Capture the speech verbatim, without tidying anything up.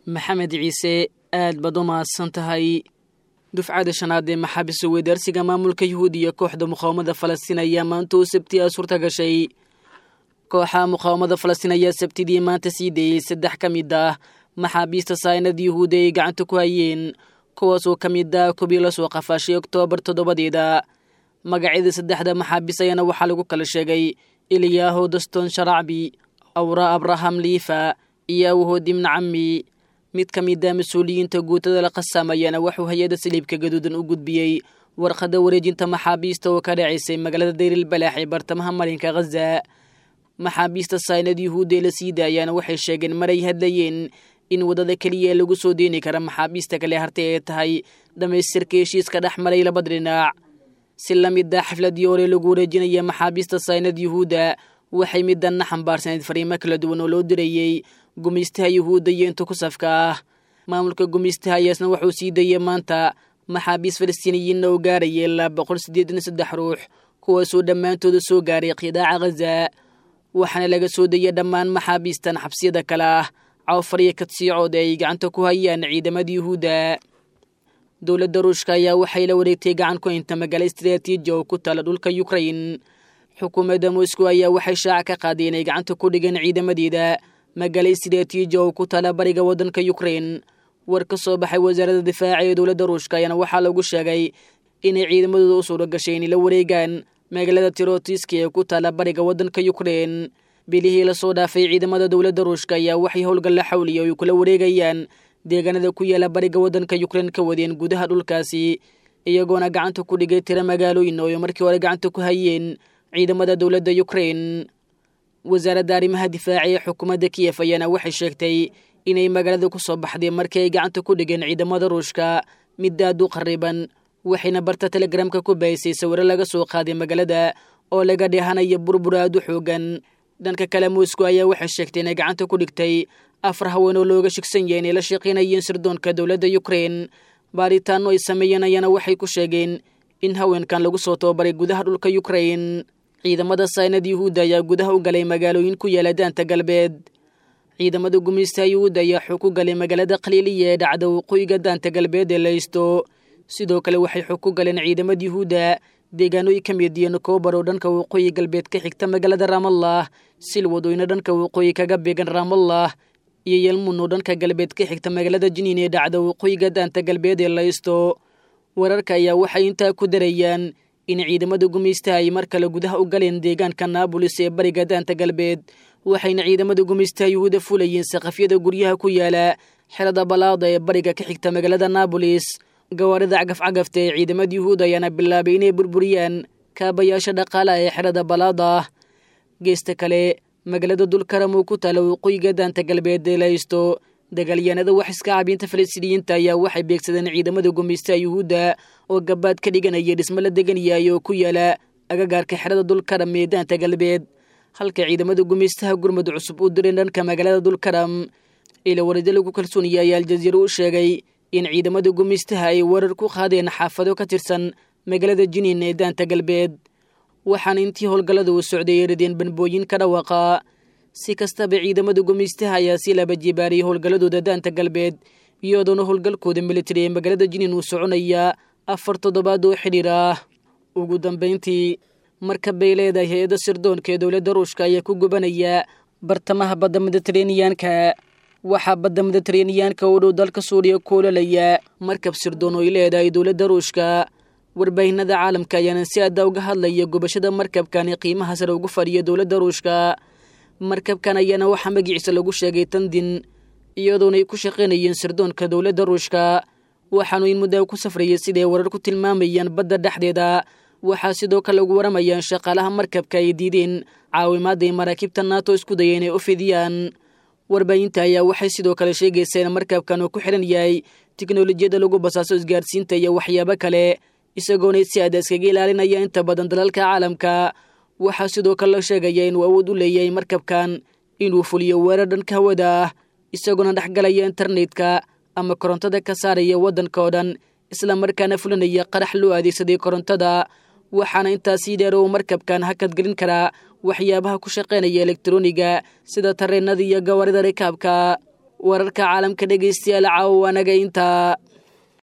maxamed ciise aad baad u mahadsan tahay. dufcada shanaad ee maxaabiis weydaarsiga maamulka yuhuudiya kooxda muqaawamada falastiin ayaa maanta oo sabti ah suurta gashay. kooxa muqaawamada falastiin ayaa sabtidii maanta sii deeyay saddex ka mid ah maxaabiista saynada yuhuudi ay gacanta ku hayeen, kuwaas oo ka mid ah kubii la soo qafaashay oktoobar toddobadeeda. magacyada saddexda maxaabiis ayaana waxaa lagu kala sheegay Eliyahu Daston Sharacbi, Awra Abraham Liifa iyo Awhood ibn Cammi. mid ka mid ah mas-uuliyiinta guutada la qasamayana wuxuu hay-adda saliibka gaduudan u gudbiyey warqadda wareejinta maxaabiista oo ka dhacaysay magaalada Deyril Balaax ee bartamaha marinka Gaza. maxaabiista saynad yuhuudi la sii daayaana waxay sheegeen maray hadlayeen in wadada keliya lagu soo deeni kara maxaabiista kale hartay ay tahay dhamaystirka heshiiska dhex maray labada dhinac. si la mid ah xafladii hore lagu wareejinaya maxaabiista saynad yuhuuda waxay midana xambaarsaneyd fariimo kala duwan oo loo dirayey gumeystaha yuhuudda iyo inta ku safka ah. maamulka gumeystaha ayaasna wuxuu sii dayay maanta maxaabiis falastiiniyiin oo gaarayay ilaa boqol siddeetan iyo saddex ruux, kuwaasoo dhammaantooda soo gaaray qidaaca Gaza. waxaana laga soo dayay dhammaan maxaabiistan xabsiyada kale ah Cawfar iyo Katsiicood ay gacanta ku hayaan ciidamada yuhuudda. dowladda Ruushka ayaa waxay la wareegtay gacan ku inta magaalo istiraatiiji oo ku taala dhulka Ukraine. xukuumadda Moscow ayaa waxay shaaca ka qaaday inay gacanta ku dhigaan ciidamadeeda magaalo istiraatiiji oo ku taala bariga waddanka Ukraine. war ka soo baxay wasaaradda difaaca ee dowladda Ruushka ayaana waxaa lagu sheegay inay ciidamadooda u suura gashay inay la wareegaan magaalada Tirotisk ee ku taala bariga waddanka Ukraine. bilihii la soo dhaafay ciidamada dowladda Ruushka ayaa waxay howlgal la xawliyo ay kula wareegayaan deegaanada ku yaala bariga waddanka Ukraine ka wadeen gudaha dhulkaasi, iyagoona gacanta ku dhigay tiro magaalooyin oo markii hore gacanta ku hayeen ciidamada dowladda Ukraine. wasaaradda arrimaha difaaca ee xukuumadda Kiev ayaana waxay sheegtay inay magaalada ku soo baxday markii ay gacanta ku dhigeen ciidamada Ruushka mid aad u qariban, waxayna barta Telegramka ku baahisay sawirro laga soo qaaday magaalada oo laga dheehanayo burbur aad u xoogan. dhanka kale Moscow ayaa waxay sheegtay inay gacanta ku dhigtay afar haween oo looga shigsan yahay inay la shaqeynayeen sirdoonka dowladda Ukraine. baaritaano ay sameeyeen ayaana waxay ku sheegeen in haweenkan lagu soo tababaray gudaha dhulka Ukraine. ciidamada saynad yuhuudda ayaa gudaha u galay magaalooyin ku yaala daanta galbeed. ciidamada gumeystaha yuhuudda ayaa xog ku galay magaalada Qaliiliya ee dhacda waqooyiga daanta galbeed ee Laysto. sidoo kale waxay xog ku galeen ciidamada yuhuudda deegaanooyin ka mid ah Kobar oo dhanka waqooyi galbeed ka xigta magaalada Ramallah, Silwadooyna dhanka waqooyi kaga beegan Ramallah, iyo Yalmun oo dhanka galbeed ka xigta magaalada Jiniin ee dhacda waqooyiga daanta galbeed ee Laysto. wararka ayaa waxay intaa ku darayaan in ciidamada gumeystaha ay mar kale gudaha u galeen deegaanka Nablus ee bariga daanta galbeed, waxayna ciidamada gumeystaha yuhuudda fulayeen saqafyada guryaha ku yaala xerada Balaada ee bariga ka xigta magaalada Nablus. gawaarida cagaf-cagafta ee ciidamada yuhuudda ayaana bilaabay inay burburiyaan kaabayaasha dhaqaalaha ee xerada Balaada. geesta kale magaalada Dulkaram oo ku taala waqooyiga daanta galbeed ee Laysto, dagaalyahanada wax iska caabinta Falastiiniyiinta ayaa waxay beegsadeen ciidamada gumeystaha yuhuudda oo gabaad ka dhiganaya dhismo la degan yahay oo ku yaala agagaarka xerada Dulkaram ee daanta galbeed, halka ciidamada gumeystaha gurmad cusub u direen dhanka magaalada Dulkaram. ila warida lagu kalsoon yahay Al Jazeera u sheegay in ciidamada gumeystaha ay warar ku qaadeen xaafado ka tirsan magaalada Jiniin ee daanta galbeed, waxaana intii howlgallada u socday eedeen banbooyin ka dhawaaqa. si kastaba ciidamada gumeystaha ayaa si laba jibaariyay howlgalladooda daanta galbeed, iyadoona howlgalkooda militari ee magaalada Jiniin uu soconaya afar toddobaad oo xidhiir ah. ugu dambeyntii markab bay leedahay hay-adda sirdoonka ee dowladda Ruushka ayaa ku gubanaya bartamaha badda Mediterranean-ka. waxaa badda Mediterranean-ka u dhow dalka Suuriya koololaya markab sirdoon oo ay leedahay dowladda Ruushka. warbaahinada caalamka ayaana si aad uga hadlaya gubashada markabkan ee qiimaha sare ugu fadhiya dowladda Ruushka. markabkan ayaana waxaa magaciisa lagu sheegay Tandin, iyadoona ay ku shaqaynayeen sirdoonka dowladda Ruushka. waxaanu in muddo ku safrayay siday warar ku tilmaamayaan badda dhexdeeda. waxaa sidoo kale ugu waramayaan shaqaalaha markabka ay diideen caawimaadda ay maraakiibta NATO isku dayeen inay u fidiyaan. warbaahinta ayaa waxay sidoo kale sheegaysaa in markabkan uu ku xiran yahay tiknoolajiyada lagu basaaso isgaarsiinta iyo waxyaabo kale, isagoona si aad iskaga ilaalinaya inta badan dalalka caalamka. waxaa sidoo kale la sheegaya inuu awood u leeyahay markabkan inuu fuliyo weerar dhanka hawada ah, isagoona dhexgalaya internetka ama korontada ka saaraya waddanka oo dhan, isla markaana fulinaya qarax loo adeegsaday korontada. waxaana intaasii dheer oo markabkan hakad gelin karaa waxyaabaha ku shaqaynaya elektroniga sida tareenada iyo gawaarida rakaabka. wararka caalamka dhegaystayaal caawa naga intaa